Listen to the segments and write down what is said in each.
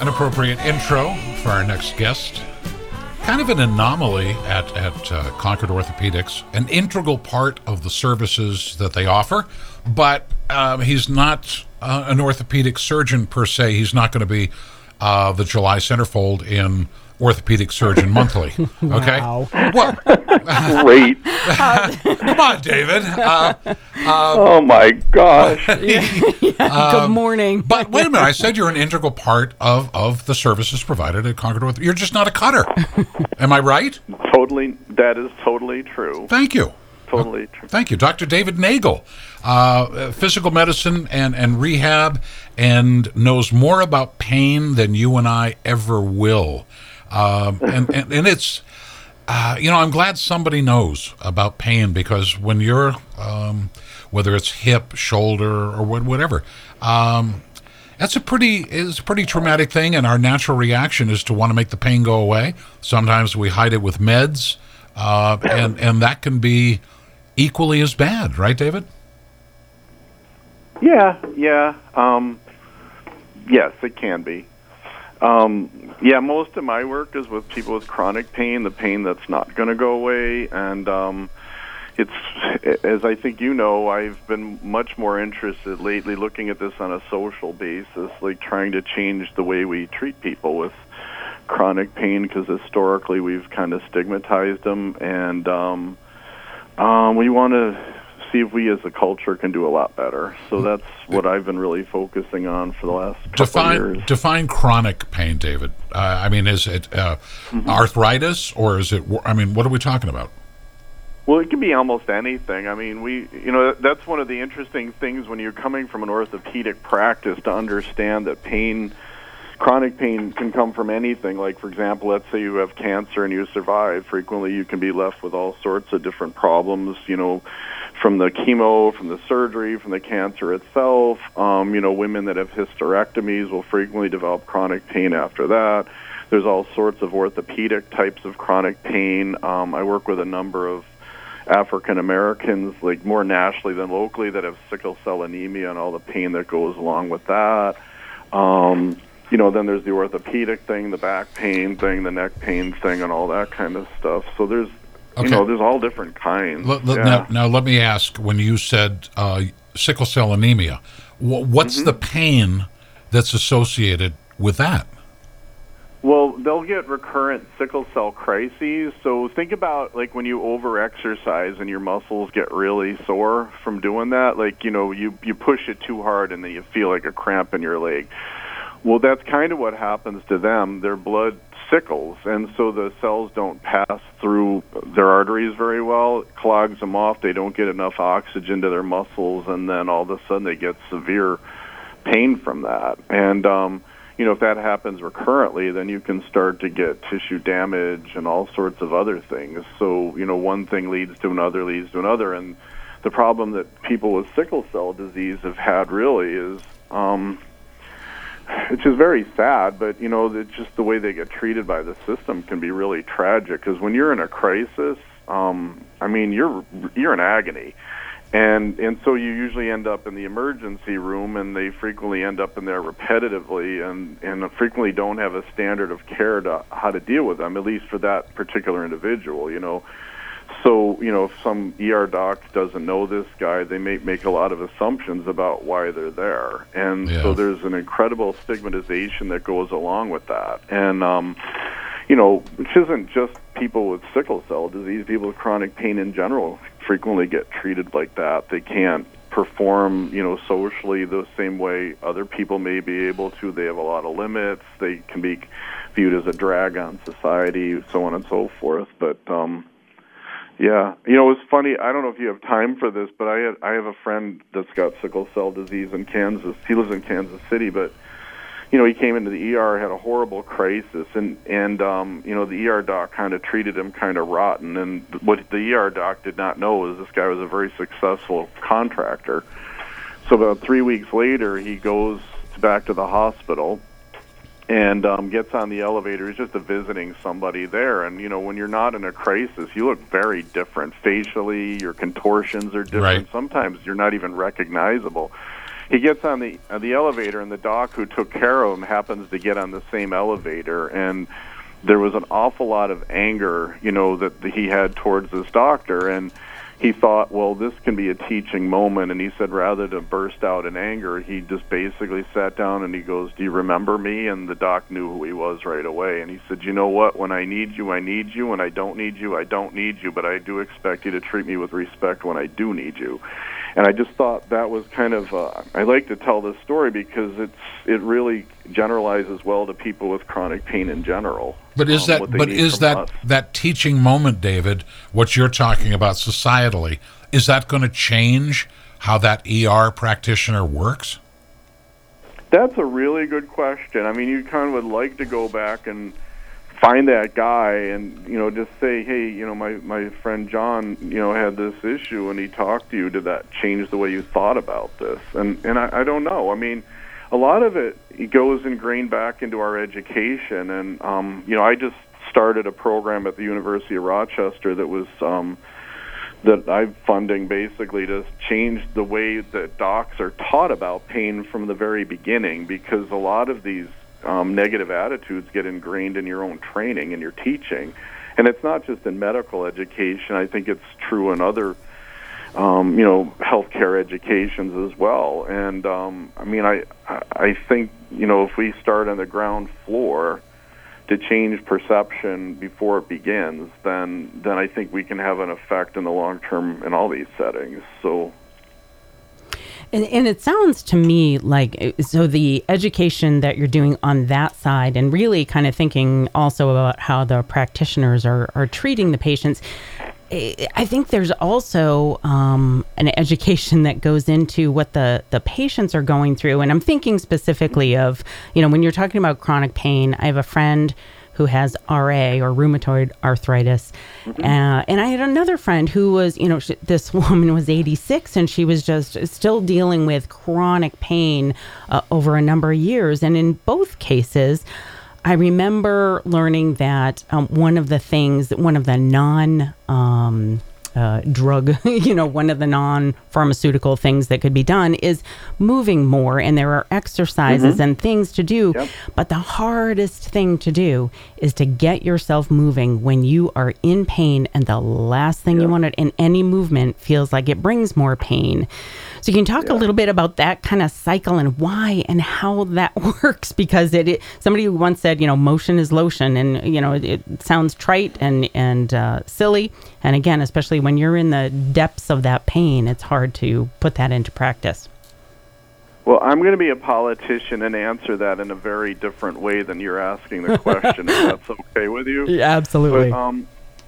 An appropriate intro for our next guest. Kind of an anomaly at Concord Orthopedics, an integral part of the services that they offer, but he's not an orthopedic surgeon per se. He's not going to be the July centerfold in Orthopedic Surgeon Monthly. Okay? Wow. Well, Great. come on, David. Oh, my gosh. Good morning. But wait a minute, I said you're an integral part of the services provided at Concord Orthopedics. You're just not a cutter. Am I right? That is totally true. Thank you. Totally true. Thank you. Dr. David Nagel, physical medicine and rehab, and knows more about pain than you and I ever will. And it's, I'm glad somebody knows about pain, because when you're, whether it's hip, shoulder, or whatever, it's a pretty traumatic thing, and our natural reaction is to want to make the pain go away. Sometimes we hide it with meds, and that can be equally as bad, right, David? Yeah. Yes, it can be. Most of my work is with people with chronic pain, the pain that's not going to go away, and it's, as I think you know, I've been much more interested lately looking at this on a social basis, like trying to change the way we treat people with chronic pain, because historically we've kind of stigmatized them, and we want to see if we as a culture can do a lot better. So that's what I've been really focusing on for the last couple of years. Define chronic pain, David. Is it arthritis, or is it, what are we talking about? Well, it can be almost anything. That's one of the interesting things when you're coming from an orthopedic practice, to understand that chronic pain can come from anything. Like, for example, let's say you have cancer and you survive. Frequently, you can be left with all sorts of different problems, from the chemo, from the surgery, from the cancer itself. Women that have hysterectomies will frequently develop chronic pain after that. There's all sorts of orthopedic types of chronic pain. I work with a number of African Americans, like more nationally than locally, that have sickle cell anemia and all the pain that goes along with that. Then there's the orthopedic thing, the back pain thing, the neck pain thing, and all that kind of stuff. So there's, there's all different kinds. Now, let me ask, when you said sickle cell anemia, what's the pain that's associated with that? Well, they'll get recurrent sickle cell crises. So think about, like, when you over-exercise and your muscles get really sore from doing that. Like, you push it too hard and then you feel like a cramp in your leg. Well, that's kind of what happens to them. Their blood sickles, and so the cells don't pass through their arteries very well. It clogs them off. They don't get enough oxygen to their muscles, and then all of a sudden they get severe pain from that. And, if that happens recurrently, then you can start to get tissue damage and all sorts of other things. So, one thing leads to another, and the problem that people with sickle cell disease have had really is, it's just very sad, but, it's just the way they get treated by the system can be really tragic, because when you're in a crisis, you're in agony. And so you usually end up in the emergency room, and they frequently end up in there repetitively, and frequently don't have a standard of care to how to deal with them, at least for that particular individual, So, if some ER doc doesn't know this guy, they may make a lot of assumptions about why they're there. And so there's an incredible stigmatization that goes along with that. And, which isn't just people with sickle cell disease. People with chronic pain in general frequently get treated like that. They can't perform, socially the same way other people may be able to. They have a lot of limits. They can be viewed as a drag on society, so on and so forth. But, it's funny. I don't know if you have time for this, but I have a friend that's got sickle cell disease in Kansas. He lives in Kansas City, but he came into the ER, had a horrible crisis, and the ER doc kind of treated him kind of rotten. And what the ER doc did not know is this guy was a very successful contractor. So about 3 weeks later, he goes back to the hospital and gets on the elevator. He's just visiting somebody there. And, when you're not in a crisis, you look very different. Facially, your contortions are different. Right. Sometimes you're not even recognizable. he gets on the elevator, and the doc who took care of him happens to get on the same elevator, and there was an awful lot of anger, that he had towards this doctor, and he thought, well, this can be a teaching moment, and he said rather than burst out in anger, he just basically sat down and he goes, do you remember me? And the doc knew who he was right away, and he said, you know what, when I need you, I need you, when I don't need you, I don't need you, but I do expect you to treat me with respect when I do need you. And I just thought that was kind of, I like to tell this story because it really generalizes well to people with chronic pain in general. But is that teaching moment, David, what you're talking about societally, is that going to change how that ER practitioner works? That's a really good question. I mean, you kind of would like to go back and find that guy and, just say, hey, my friend John, had this issue and he talked to you. Did that change the way you thought about this? And I don't know. I mean, a lot of it goes ingrained back into our education. And, I just started a program at the University of Rochester that was that I'm funding basically to change the way that docs are taught about pain from the very beginning, because a lot of these negative attitudes get ingrained in your own training and your teaching. And it's not just in medical education. I think it's true in other, healthcare educations as well. And, I think, if we start on the ground floor to change perception before it begins, then I think we can have an effect in the long term in all these settings. So. And it sounds to me like, so the education that you're doing on that side, and really kind of thinking also about how the practitioners are treating the patients, I think there's also an education that goes into what the patients are going through. And I'm thinking specifically of, when you're talking about chronic pain, I have a friend who has RA, or rheumatoid arthritis. Mm-hmm. And I had another friend who was, this woman was 86 and she was just still dealing with chronic pain over a number of years. And in both cases, I remember learning that one of the non-drug, one of the non-pharmaceutical things that could be done is moving more. And there are exercises and things to do. Yep. But the hardest thing to do is to get yourself moving when you are in pain. And the last thing you want in any movement feels like it brings more pain. So you can talk a little bit about that kind of cycle and why and how that works, because somebody once said, motion is lotion, and it sounds trite and silly. And again, especially when you're in the depths of that pain, it's hard to put that into practice. Well, I'm going to be a politician and answer that in a very different way than you're asking the question, if that's okay with you. Yeah, absolutely. But,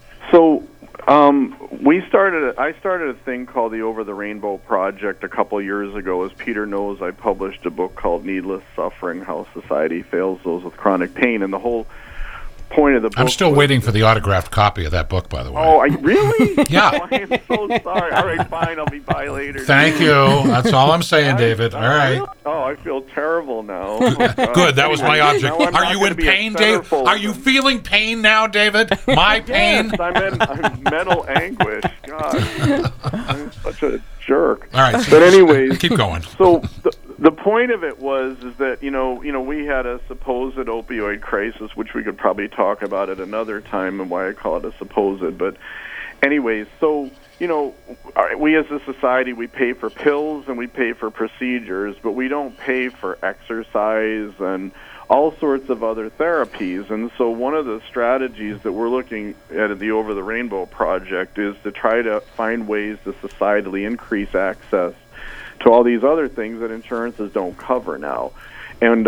I started a thing called the Over the Rainbow Project a couple years ago. As Peter knows, I published a book called Needless Suffering: How Society Fails Those with Chronic Pain, and the whole point of the book. I'm still waiting for the autographed copy of that book, by the way. Oh, really? Yeah. Oh, I am so sorry. All right, fine. I'll be by later. Thank you. That's all I'm saying, David. All right. Oh, I feel terrible now. Oh, good. That was my object. Are you in pain, Dave? Are you feeling pain now, David? My pain? Yes, I'm mental anguish. God, I'm such a jerk. All right. But anyways, keep going. So the point of it is that we had a supposed opioid crisis, which we could probably talk about at another time, and why I call it a supposed. But anyways, so we as a society, we pay for pills and we pay for procedures, but we don't pay for exercise and all sorts of other therapies. And so one of the strategies that we're looking at the Over the Rainbow Project is to try to find ways to societally increase access to all these other things that insurances don't cover now, and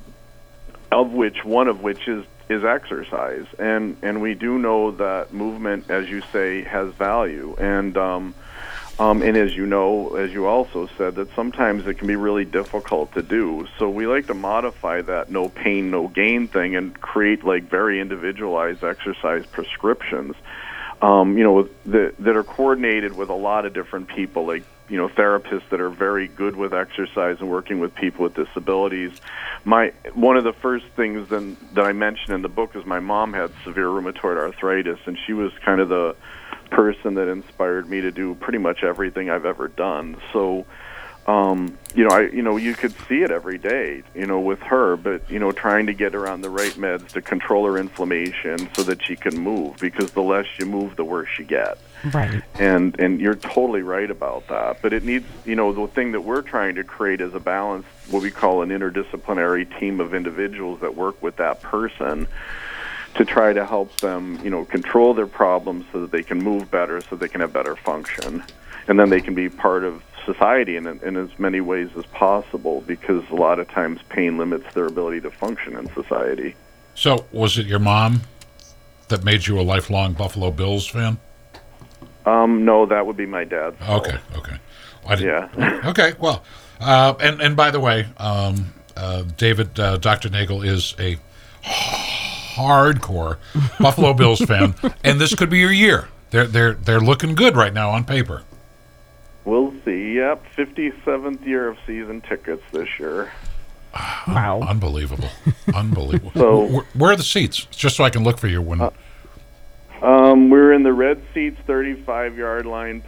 one of which is exercise. And we do know that movement, as you say, has value. And as you also said, that sometimes it can be really difficult to do. So we like to modify that no pain, no gain thing and create very individualized exercise prescriptions, that are coordinated with a lot of different people, therapists that are very good with exercise and working with people with disabilities. One of the first things that I mentioned in the book is my mom had severe rheumatoid arthritis, and she was kind of the person that inspired me to do pretty much everything I've ever done. So You could see it every day, with her, but, trying to get her on the right meds to control her inflammation so that she can move, because the less you move, the worse you get. Right. And you're totally right about that. But it needs, the thing that we're trying to create is a balance, what we call an interdisciplinary team of individuals that work with that person to try to help them, control their problems so that they can move better, so they can have better function. And then they can be part of society in as many ways as possible, because a lot of times pain limits their ability to function in society. So was it your mom that made you a lifelong Buffalo Bills fan? No, that would be my dad. Okay. Yeah. Okay, well, and by the way, David, Dr. Nagel is a hardcore Buffalo Bills fan, and this could be your year. They're looking good right now on paper. We'll see. Yep, 57th year of season tickets this year. Wow. Unbelievable. So, where are the seats? Just so I can look for you when... we're in the red seats, 35-yard line,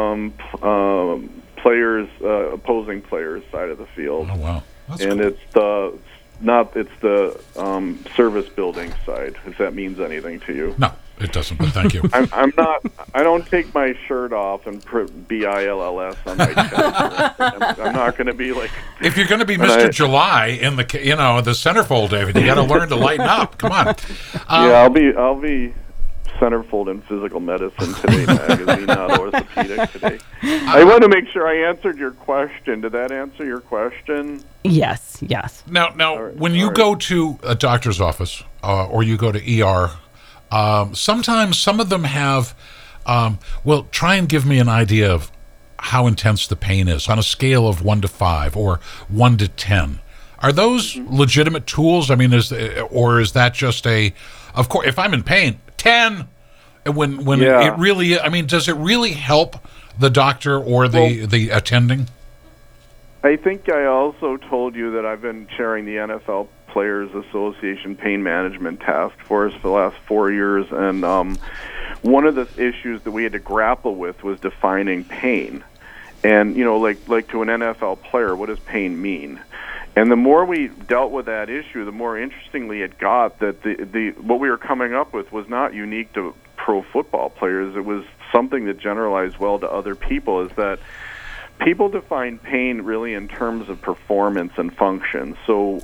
opposing players side of the field. Oh, wow. That's and cool. it's the service building side, if that means anything to you. No, it doesn't, but thank you. I don't take my shirt off and put BILLS on my chest. I'm not going to be like... If you're going to be Mr. July in the centerfold, David, you got to learn to lighten up. Come on. Yeah, I'll be centerfold in Physical Medicine Today magazine, not Orthopedic Today. I want to make sure I answered your question. Did that answer your question? Yes. Now, right, when you go to a doctor's office or you go to ER, sometimes some of them have, try and give me an idea of how intense the pain is on a scale of 1 to 5 or 1 to 10. Are those legitimate tools? I mean, is that just of course, if I'm in pain, 10. When it really, I mean, does it really help the doctor or the attending? I think I also told you that I've been chairing the NFL Players Association Pain Management Task Force for the last 4 years, and one of the issues that we had to grapple with was defining pain. And, like to an NFL player, what does pain mean? And the more we dealt with that issue, the more interestingly it got that the what we were coming up with was not unique to pro football players. It was something that generalized well to other people, is that people define pain really in terms of performance and function. So,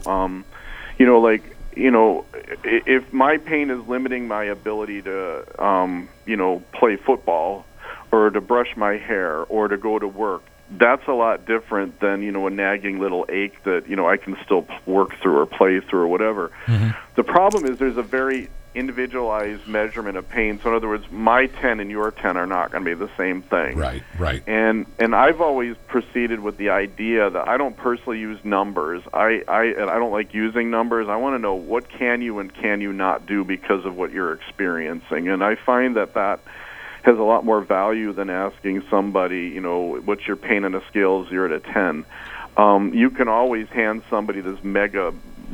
if my pain is limiting my ability to, play football or to brush my hair or to go to work, that's a lot different than, a nagging little ache that, I can still work through or play through or whatever. Mm-hmm. The problem is there's a very individualized measurement of pain. So in other words, my 10 and your 10 are not going to be the same thing. Right. And I've always proceeded with the idea that I don't personally use numbers. I don't like using numbers. I want to know what can you and can you not do because of what you're experiencing. And I find that has a lot more value than asking somebody, what's your pain on a scale of 0 to 10. You can always hand somebody this mega,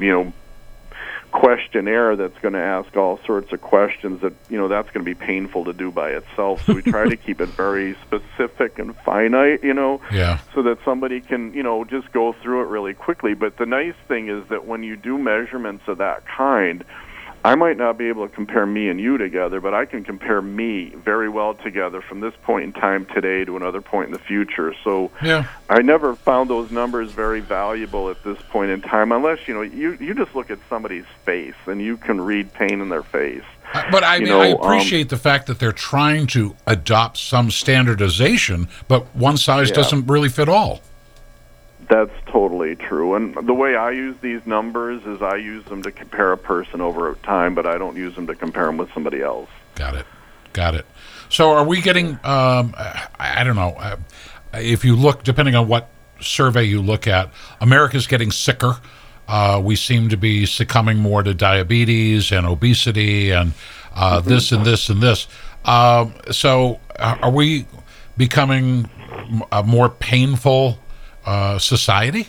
questionnaire that's going to ask all sorts of questions that, that's going to be painful to do by itself. So we try to keep it very specific and finite, so that somebody can, just go through it really quickly. But the nice thing is that when you do measurements of that kind, I might not be able to compare me and you together, but I can compare me very well together from this point in time today to another point in the future. So I never found those numbers very valuable at this point in time, unless, you just look at somebody's face and you can read pain in their face. But I appreciate the fact that they're trying to adopt some standardization, but one size doesn't really fit all. That's totally true. And the way I use these numbers is I use them to compare a person over time, but I don't use them to compare them with somebody else. Got it. So are we getting, I don't know, if you look, depending on what survey you look at, America's getting sicker. We seem to be succumbing more to diabetes and obesity and this and this and this. So are we becoming a more painful society?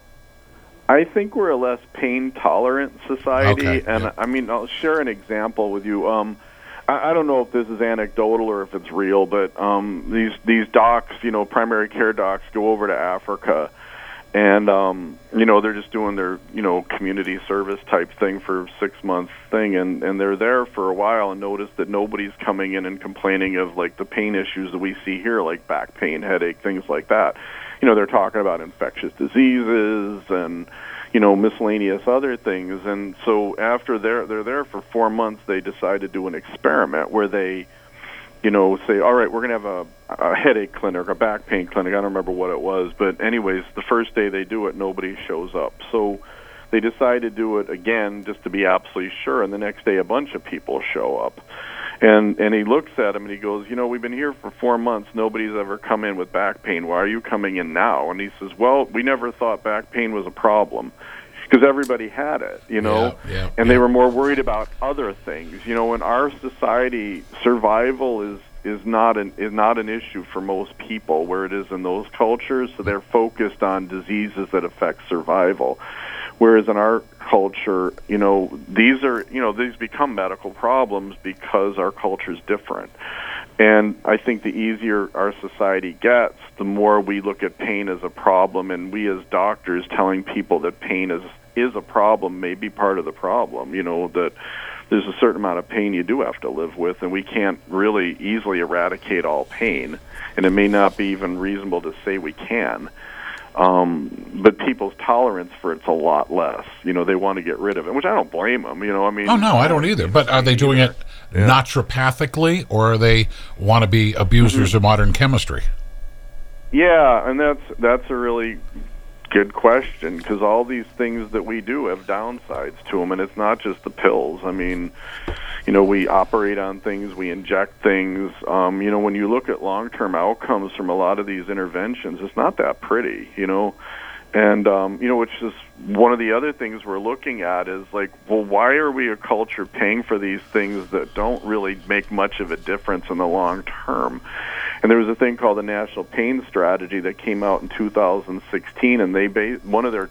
I think we're a less pain-tolerant society, okay, and I mean, I'll share an example with you. I don't know if this is anecdotal or if it's real, but these docs, primary care docs, go over to Africa, and they're just doing their community service type thing for 6 months thing, and they're there for a while and notice that nobody's coming in and complaining of like the pain issues that we see here, like back pain, headache, things like that. They're talking about infectious diseases and miscellaneous other things. And so after they're there for 4 months, they decide to do an experiment where they say, all right, we're going to have a headache clinic, a back pain clinic. I don't remember what it was. But anyways, the first day they do it, nobody shows up. So they decide to do it again just to be absolutely sure. And the next day, a bunch of people show up. And he looks at him and he goes, we've been here for 4 months. Nobody's ever come in with back pain. Why are you coming in now? And he says, well, we never thought back pain was a problem because everybody had it, and they were more worried about other things. In our society, survival is not an issue for most people where it is in those cultures. So they're focused on diseases that affect survival. Whereas in our culture, these become medical problems because our culture is different. And I think the easier our society gets, the more we look at pain as a problem, and we as doctors telling people that pain is a problem may be part of the problem, that there's a certain amount of pain you do have to live with, and we can't really easily eradicate all pain, and it may not be even reasonable to say we can. But people's tolerance for it's a lot less. They want to get rid of it, which I don't blame them. Oh, no, I don't either. But are they doing it naturopathically, or they want to be abusers of modern chemistry? Yeah, and that's a really good question, because all these things that we do have downsides to them, and it's not just the pills. We operate on things, we inject things. When you look at long-term outcomes from a lot of these interventions, it's not that pretty, And, which is one of the other things we're looking at is like, well, why are we a culture paying for these things that don't really make much of a difference in the long term? And there was a thing called the National Pain Strategy that came out in 2016, and one of their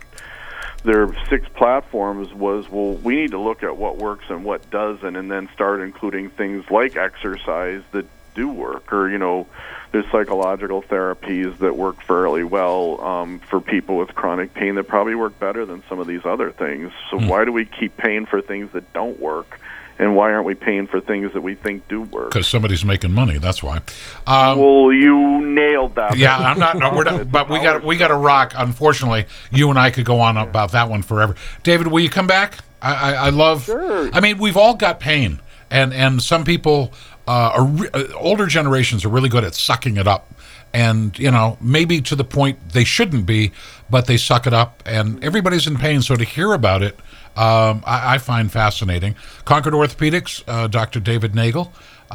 6 platforms was, well, we need to look at what works and what doesn't, and then start including things like exercise that do work, or there's psychological therapies that work fairly well for people with chronic pain that probably work better than some of these other things. So why do we keep paying for things that don't work, and why aren't we paying for things that we think do work? Because somebody's making money. That's why. Well, you nailed that. Yeah, I'm not. No, we're not. But we got to rock. Unfortunately, you and I could go on about that one forever. David, will you come back? I love. Sure. We've all got pain, and some people. Older generations are really good at sucking it up, and maybe to the point they shouldn't be, but they suck it up, and everybody's in pain. So to hear about it, I find fascinating. Concord Orthopedics, Dr. David Nagel,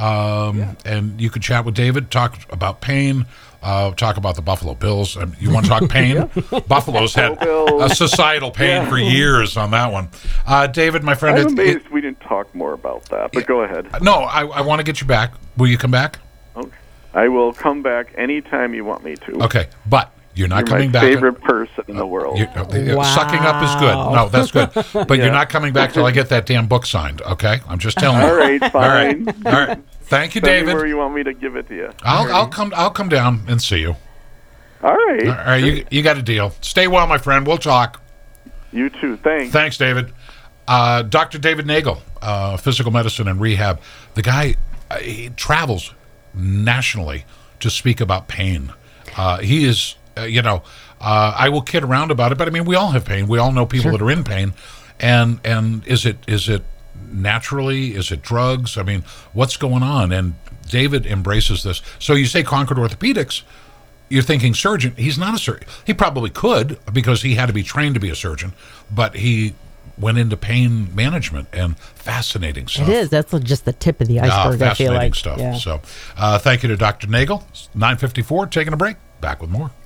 and you could chat with David, talk about pain, talk about the Buffalo Bills. You want to talk pain? Buffalo's had a societal pain for years on that one. David, my friend, I'm amazed we didn't talk more about that, but go ahead. No, I want to get you back. Will you come back? Okay. I will come back anytime you want me to. Okay, but you're not coming back. My favorite person in the world. Wow. Sucking up is good. No, that's good. But you're not coming back till I get that damn book signed, okay? I'm just telling you. All right, fine. All right. Thank you, Tell David. me where you want me to give it to you. I'll come down and see you. All right. All right, you got a deal. Stay well, my friend. We'll talk. You too. Thanks. Thanks, David. Dr. David Nagel, physical medicine and rehab. The guy, he travels nationally to speak about pain. He is, I will kid around about it, but we all have pain. We all know people that are in pain. And is it naturally? Is it drugs? What's going on? And David embraces this. So you say Concord Orthopedics, you're thinking surgeon. He's not a surgeon. He probably could, because he had to be trained to be a surgeon, but he went into pain management, and fascinating stuff. It is. That's just the tip of the iceberg, I feel like. Fascinating stuff. Yeah. So thank you to Dr. Nagel. 9:54, taking a break. Back with more.